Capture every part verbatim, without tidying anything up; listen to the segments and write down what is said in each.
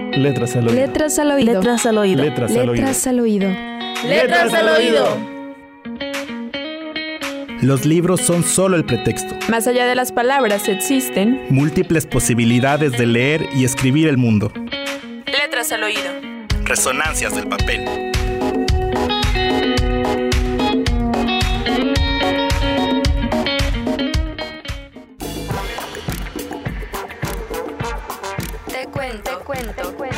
Letras al oído. Letras al oído. Letras al oído. Letras al oído. Letras al oído. Letras al oído. Los libros son solo el pretexto. Más allá de las palabras existen Múltiples posibilidades de leer y escribir el mundo. letras al oído. Resonancias del papel. Te cuento, te cuento, te cuento.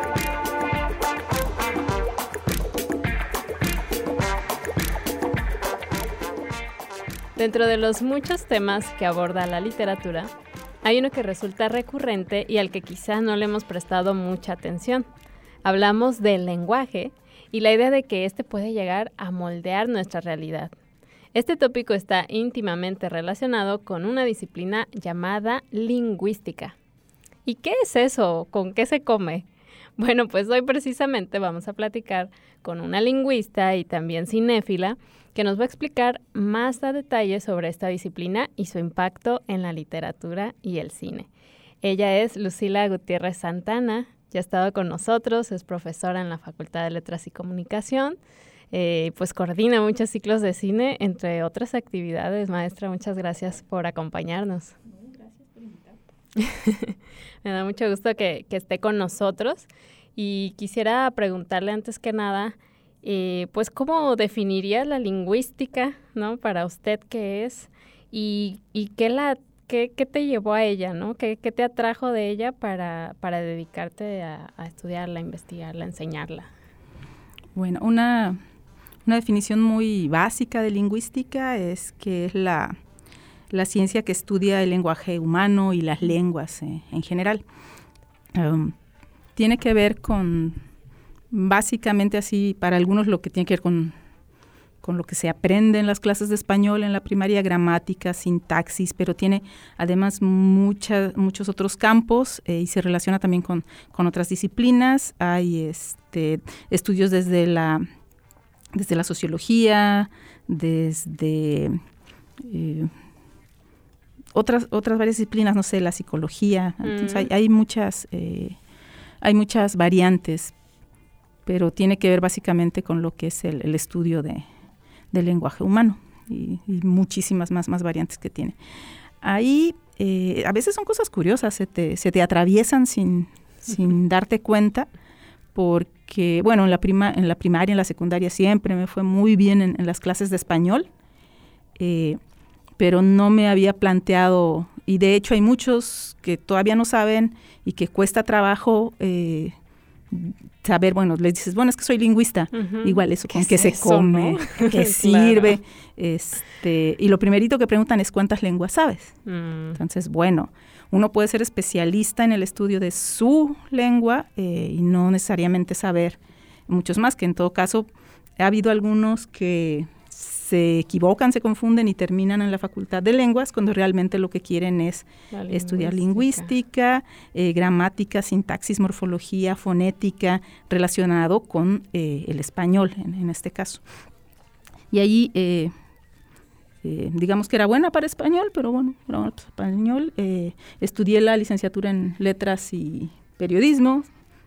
Dentro de los muchos temas que aborda la literatura, hay uno que resulta recurrente y al que quizás no le hemos prestado mucha atención. Hablamos del lenguaje y la idea de que éste puede llegar a moldear nuestra realidad. Este tópico está íntimamente relacionado con una disciplina llamada lingüística. ¿Y qué es eso? ¿Con qué se come? Bueno, pues hoy precisamente vamos a platicar con una lingüista y también cinéfila que nos va a explicar más a detalle sobre esta disciplina y su impacto en la literatura y el cine. Ella es Lucila Gutiérrez Santana, ya ha estado con nosotros, es profesora en la Facultad de Letras y Comunicación, eh, pues coordina muchos ciclos de cine, entre otras actividades. Maestra, muchas gracias por acompañarnos. Gracias por invitarme. Me da mucho gusto que, que esté con nosotros y quisiera preguntarle antes que nada, Eh, pues, ¿cómo definiría la lingüística, ¿no? Para usted qué es y, y qué, la, qué, qué te llevó a ella, ¿no? ¿Qué, qué te atrajo de ella para, para dedicarte a, a estudiarla, a investigarla, a enseñarla? Bueno, una, una definición muy básica de lingüística es que es la, la ciencia que estudia el lenguaje humano y las lenguas eh, en general. Um, tiene que ver con... Básicamente así, para algunos lo que tiene que ver con, con lo que se aprende en las clases de español en la primaria, gramática, sintaxis, pero tiene además mucha, muchos otros campos eh, y se relaciona también con, con otras disciplinas. Hay este, estudios desde la, desde la sociología, desde eh, otras, otras varias disciplinas, no sé, la psicología. Mm. Entonces hay, hay, muchas, eh, hay muchas variantes, pero tiene que ver básicamente con lo que es el, el estudio de, del lenguaje humano y, y muchísimas más, más variantes que tiene. Ahí eh, a veces son cosas curiosas, se te, se te atraviesan sin, sin darte cuenta, porque, bueno, en la, prima, en la primaria, en la secundaria siempre me fue muy bien en, en las clases de español, eh, pero no me había planteado, y de hecho hay muchos que todavía no saben y que cuesta trabajo eh, saber, bueno, les dices, bueno, es que soy lingüista, uh-huh. Igual eso, ¿con qué, qué se eso, come? ¿No? ¿Qué sirve? Claro. Este, y lo primerito que preguntan es ¿cuántas lenguas sabes? Mm. Entonces, bueno, uno puede ser especialista en el estudio de su lengua eh, y no necesariamente saber muchos más, que en todo caso ha habido algunos que se equivocan, se confunden y terminan en la Facultad de Lenguas cuando realmente lo que quieren es lingüística. Estudiar lingüística, eh, gramática, sintaxis, morfología, fonética, relacionado con eh, el español en, en este caso. Y allí, eh, eh, digamos que era buena para español, pero bueno, era buena para español. Eh, estudié la licenciatura en Letras y Periodismo,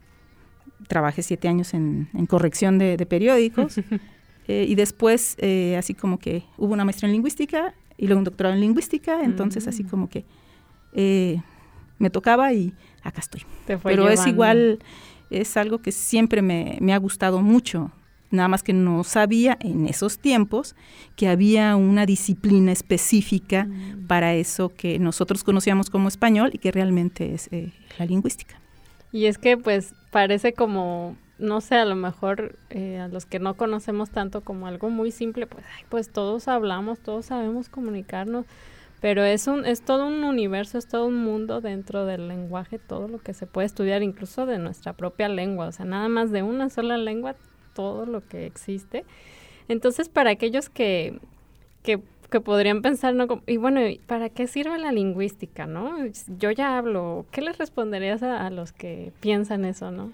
trabajé siete años en, en corrección de, de periódicos. Eh, y después, eh, así como que hubo una maestría en lingüística y luego un doctorado en lingüística, entonces mm. así como que eh, me tocaba y acá estoy. Pero llevando. Es igual, es algo que siempre me, me ha gustado mucho, nada más que no sabía en esos tiempos que había una disciplina específica mm. para eso que nosotros conocíamos como español y que realmente es eh, la lingüística. Y es que pues parece como... no sé, a lo mejor eh, a los que no conocemos tanto como algo muy simple, pues ay, pues todos hablamos, todos sabemos comunicarnos, pero es un es todo un universo, es todo un mundo dentro del lenguaje, todo lo que se puede estudiar, incluso de nuestra propia lengua, o sea, nada más de una sola lengua, todo lo que existe. Entonces, para aquellos que, que, que podrían pensar, ¿no? Y bueno, ¿para qué sirve la lingüística, no? Yo ya hablo, ¿qué les responderías a, a los que piensan eso, no?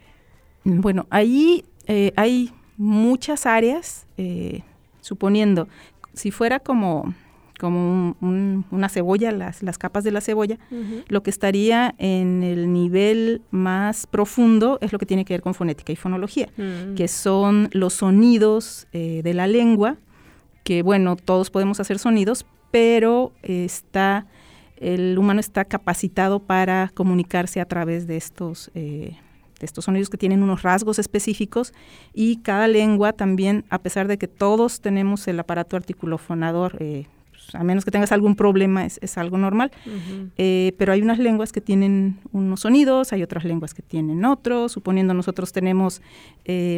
Bueno, ahí eh, hay muchas áreas, eh, suponiendo, si fuera como, como un, un, una cebolla, las, las capas de la cebolla. Uh-huh. Lo que estaría en el nivel más profundo es lo que tiene que ver con fonética y fonología, uh-huh. que son los sonidos eh, de la lengua, que bueno, todos podemos hacer sonidos, pero eh, está, el humano está capacitado para comunicarse a través de estos eh, de estos sonidos que tienen unos rasgos específicos, y cada lengua también, a pesar de que todos tenemos el aparato articulofonador, eh, pues, a menos que tengas algún problema, es, es algo normal, uh-huh. eh, pero hay unas lenguas que tienen unos sonidos, hay otras lenguas que tienen otros, suponiendo nosotros tenemos eh,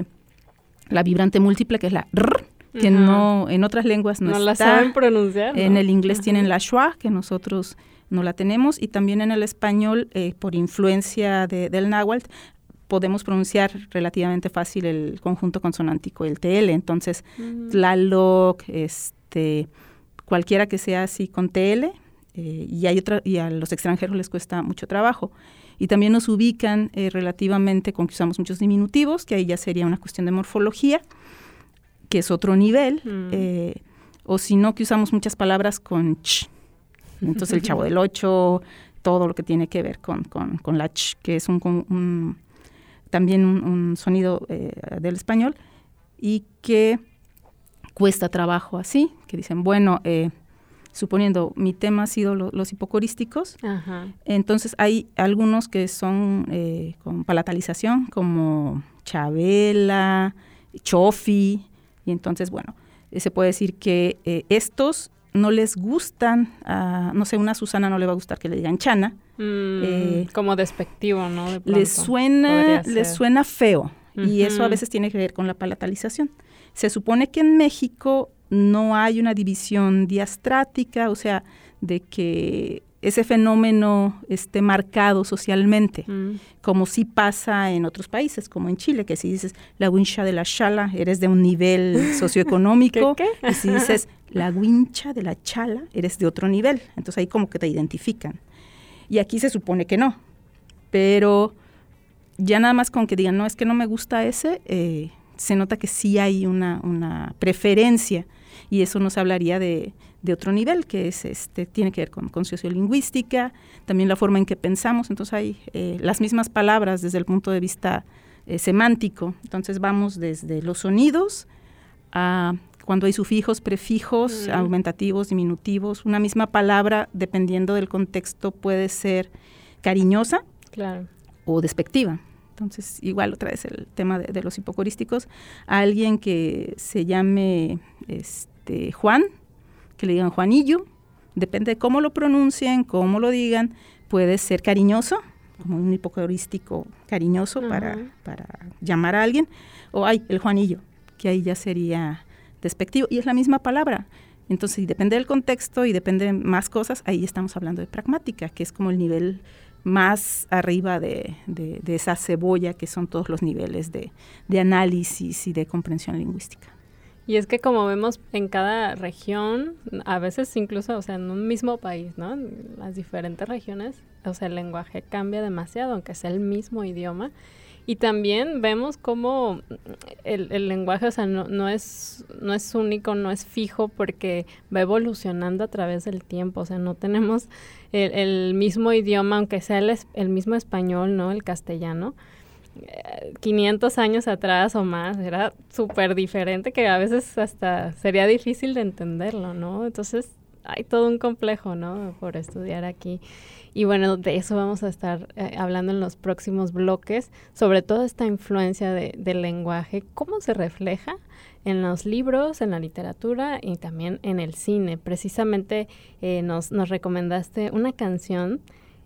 la vibrante múltiple, que es la R, que uh-huh. no, en otras lenguas no, no está. la saben pronunciar, ¿no? En el inglés uh-huh. tienen la schwa, que nosotros no la tenemos, y también en el español, eh, por influencia de, del náhuatl, podemos pronunciar relativamente fácil el conjunto consonántico, el T L. Entonces, uh-huh. Tlaloc, este, cualquiera que sea así con T L, eh, y, hay otra, y a los extranjeros les cuesta mucho trabajo. Y también nos ubican eh, relativamente con que usamos muchos diminutivos, que ahí ya sería una cuestión de morfología, que es otro nivel, uh-huh. eh, o si no, que usamos muchas palabras con ch. Entonces, el Chavo del Ocho, todo lo que tiene que ver con, con, con la ch, que es un... un también un, un sonido eh, del español, y que cuesta trabajo así, que dicen, bueno, eh, suponiendo mi tema ha sido lo, los hipocorísticos, Ajá. entonces hay algunos que son eh, con palatalización, como Chabela, Chofi, y entonces, bueno, eh, se puede decir que eh, estos no les gustan, uh, no sé, una Susana no le va a gustar que le digan Chana. Mm, eh, como despectivo, ¿no? De les suena, les suena feo, uh-huh. y eso a veces tiene que ver con la palatalización. Se supone que en México no hay una división diastrática, o sea, de que ese fenómeno esté marcado socialmente, mm. como sí pasa en otros países, como en Chile, que si dices la wincha de la chala, eres de un nivel socioeconómico, ¿Qué, qué? y si dices la wincha de la chala, eres de otro nivel. Entonces ahí como que te identifican. Y aquí se supone que no, pero ya nada más con que digan, no, es que no me gusta ese, eh, se nota que sí hay una, una preferencia, y eso nos hablaría de, de otro nivel, que es este tiene que ver con, con sociolingüística, también la forma en que pensamos. Entonces hay eh, las mismas palabras desde el punto de vista eh, semántico. Entonces vamos desde los sonidos a cuando hay sufijos, prefijos, mm. aumentativos, diminutivos. Una misma palabra, dependiendo del contexto, puede ser cariñosa, claro, o despectiva. Entonces, igual otra vez el tema de, de los hipocorísticos. A alguien que se llame este, Juan, que le digan Juanillo, depende de cómo lo pronuncien, cómo lo digan, puede ser cariñoso, como un hipocorístico cariñoso, uh-huh. para, para llamar a alguien, o ay, el Juanillo, que ahí ya sería despectivo, y es la misma palabra. Entonces, y depende del contexto y depende de más cosas, ahí estamos hablando de pragmática, que es como el nivel más arriba de, de, de esa cebolla, que son todos los niveles de, de análisis y de comprensión lingüística. Y es que como vemos en cada región, a veces incluso, o sea, en un mismo país, ¿no? En las diferentes regiones, o sea, el lenguaje cambia demasiado, aunque sea el mismo idioma. Y también vemos cómo el, el lenguaje, o sea, no, no es no es único, no es fijo, porque va evolucionando a través del tiempo. O sea, no tenemos el, el mismo idioma, aunque sea el, el mismo español, ¿no? El castellano. Eh, quinientos años atrás o más, era súper diferente, que a veces hasta sería difícil de entenderlo, ¿no? Entonces, hay todo un complejo, ¿no? Por estudiar aquí. Y bueno, de eso vamos a estar eh, hablando en los próximos bloques, sobre todo esta influencia de, del lenguaje, cómo se refleja en los libros, en la literatura y también en el cine. Precisamente eh, nos, nos recomendaste una canción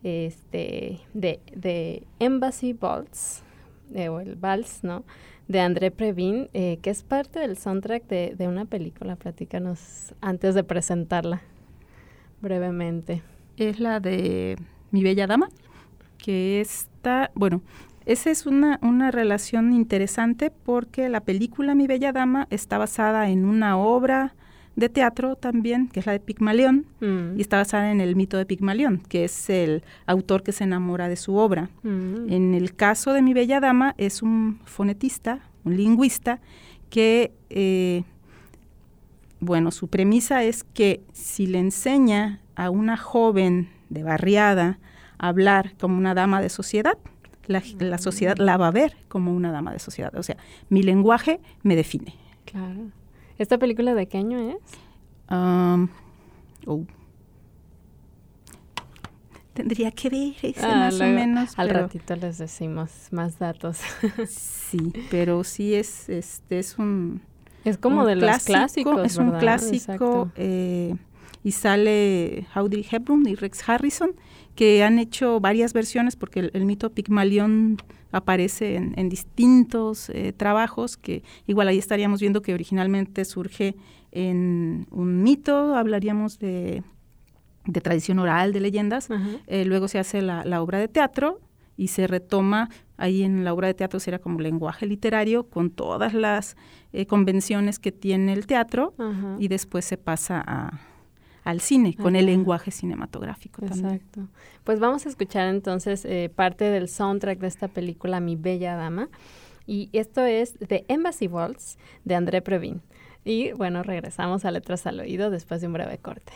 este, de, de Embassy Waltz, eh, o el Vals, ¿no?, de André Previn, eh, que es parte del soundtrack de, de una película. Platícanos antes de presentarla brevemente. Es la de Mi Bella Dama, que está, bueno, esa es una, una relación interesante porque la película Mi Bella Dama está basada en una obra de teatro también, que es la de Pigmalión, mm. y está basada en el mito de Pigmalión, que es el autor que se enamora de su obra. Mm. En el caso de Mi Bella Dama es un fonetista, un lingüista, que... Eh, bueno, su premisa es que si le enseña a una joven de barriada a hablar como una dama de sociedad, la, la sociedad la va a ver como una dama de sociedad. O sea, mi lenguaje me define. Claro. ¿Esta película de qué año es? Um, oh. Tendría que ver ese ah, más luego, o menos. Al pero, ratito les decimos más datos. sí, pero sí es, este, es un... Es como un de los clásicos, Es ¿verdad? un clásico eh, y sale Audrey Hepburn y Rex Harrison, que han hecho varias versiones porque el, el mito Pigmalión aparece en, en distintos eh, trabajos, que igual ahí estaríamos viendo que originalmente surge en un mito, hablaríamos de, de tradición oral, de leyendas, uh-huh. eh, luego se hace la, la obra de teatro y se retoma, ahí en la obra de teatro será como lenguaje literario con todas las eh, convenciones que tiene el teatro, uh-huh. y después se pasa a, al cine con uh-huh. el lenguaje cinematográfico. Exacto. También. Pues vamos a escuchar entonces eh, parte del soundtrack de esta película, Mi Bella Dama, y esto es The Embassy Waltz de André Previn. Y bueno, regresamos a Letras al Oído después de un breve corte.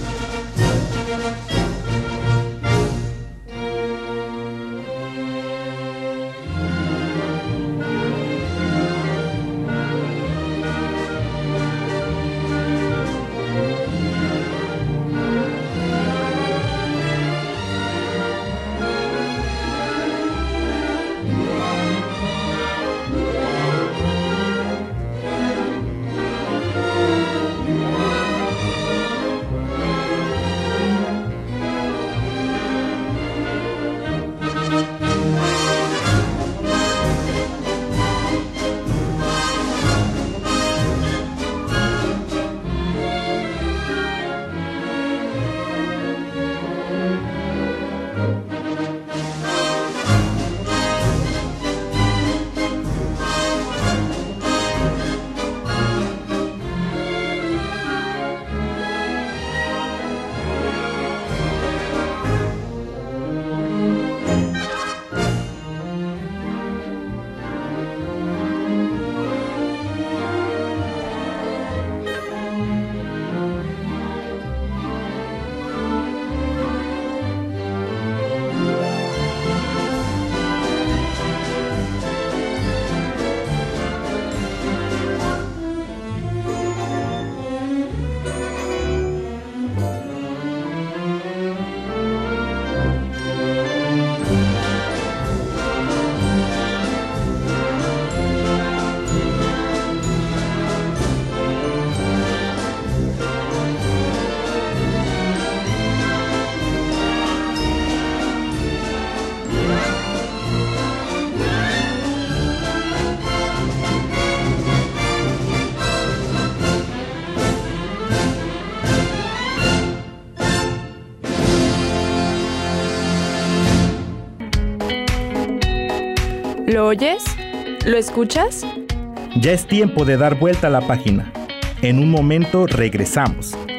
¿Lo oyes? ¿Lo escuchas? Ya es tiempo de dar vuelta a la página. En un momento regresamos.